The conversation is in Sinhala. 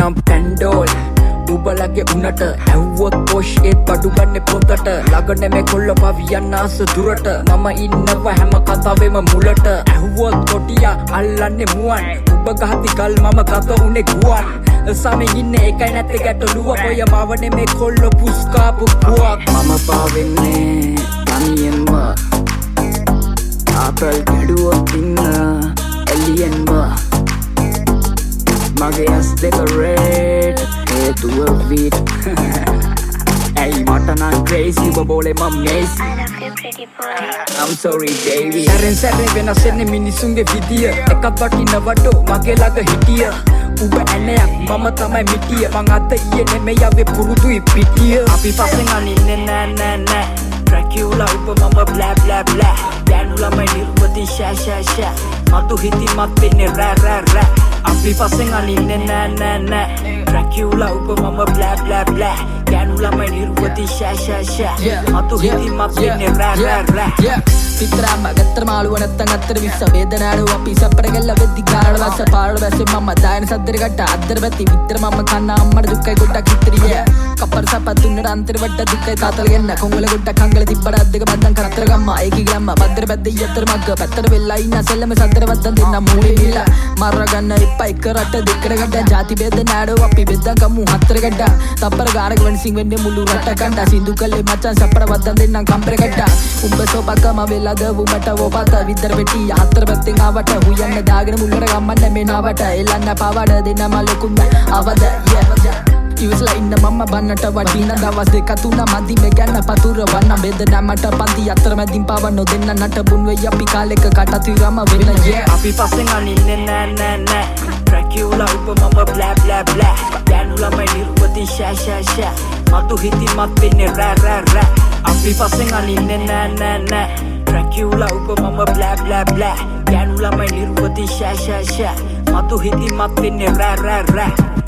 නම් පැන්ඩෝල් උබලගේ උනට ඇව්වොත් පොෂ් ඒත් බඩු ගන්න පොතට ළඟනේ මේ කොල්ල පවියන්න ආස දුරට මම ඉන්නවා හැම කතාවෙම මුලට ඇව්වොත් කොටියා අල්ලන්නේ මුවන් උබ ගහති ගල් මම ගත උනේ ගුවන් සමේ ඉන්නේ එකයි නැත්තේ ගැටලුව ඔය මවනේ මේ කොල්ල පුස්කාපු පුවක් මම පාවෙන්නේ තනියෙන්ම ආපල් ගැඩුවොත් ඉන්න එලියෙන්ම මගේ ඇස් දෙක රෙඩ් හේතුව වීට් ඇයි මට නම් ක්‍රේසි බබෝලේ මම මේසි I'm sorry baby සැරෙන් වෙනස් වෙන්නේ මිනිසුන්ගේ විදිය එකක් වටිනවඩෝ මගේ ළඟ හිටිය උඹ ඇනයක් මම තමයි මිටිය මං අත ඊයේ නෙමෙයි ආවේ පුරුදුයි පිටිය අපි පස්සෙන් අනින්නේ නෑ Dracula උඹ මම blah blah blah දැනුලා මයි නිර්වති ෂා මතු හිති මත් වෙන්නේ රෑ අපි පස්සෙන් අනින්නේ නෑ Dracula උඹ මම blah blah blah දැනුලා මයි නිර්වති ෂා මතු හිති මත් වෙන්නේ රෑ පිටරම ගත්තර මාළුව නැත්තන් අතර විස්ස වේදනාඩු අපි සප්පර ගල්ල වෙද්දි ගාරඩ වැස්ස පාරඩ වැස්සේ මම දායන සද්දර ගට අද්දර පැති විතර මම කන්න අම්මට දුක්කයි ගොඩක් ඉතිරිය කප්පර සපත් දුන්නට අන්තර වඩ දුක්කයි තාතල ගෙන්න කොංගල ගොඩක් අංගල තිබ්බට අද්දක බද්දන් කරතර ගම්ම ඒකි ගම්ම බද්දර පැද්දේ යතර මග්ග පැත්තට වෙල්ලා ඉන්න සෙල්ලම සද්දර වද්දන් දෙන්න මූලේ නිලා මර ගන්න එපා එක රට දෙකට ගඩ ಜಾති බෙද නාඩෝ අපි බෙදන් ගමු හතර ගඩ තප්පර ගාරක වෙනසින් වෙන්නේ මුළු රට ගන්න සින්දු කලේ මචන් සප්පර වද්දන් දෙන්නම් කම්බර ගඩ උඹ සෝපකම වෙලා வுමට වෝපත විතර වෙටි හතර පැත්තෙන් ආවට හුයන්න දාගෙන මුල්ලට ගම්මන්න මෙනාවට එල්ලන්න පාවඩ දෙන්නම ලොකුම අවද ඉවසලා ඉන්න මම බන්නට වටින දවස් දෙක තුන මදි මේ ගැන පතුර වන්න බෙදන්න මට පන්ති අතර මැදින් පාවන්න දෙන්න නටබුන් වෙයි අපි කාලෙක කටතිරම වෙන අපි පස්සෙන් අනින්නේ නෑ Dracula උඹ මම blah blah blah දැනුලා මයි නිර්වති ෂා මතු හිති මත් වෙන්නේ රෑ අපි පස්සෙන් අනින්නේ නෑ Dracula උඹ මම blah blah blah දැනුලා මයි නිර්වති ෂා මතු හිති මත් වෙන්නේ රෑ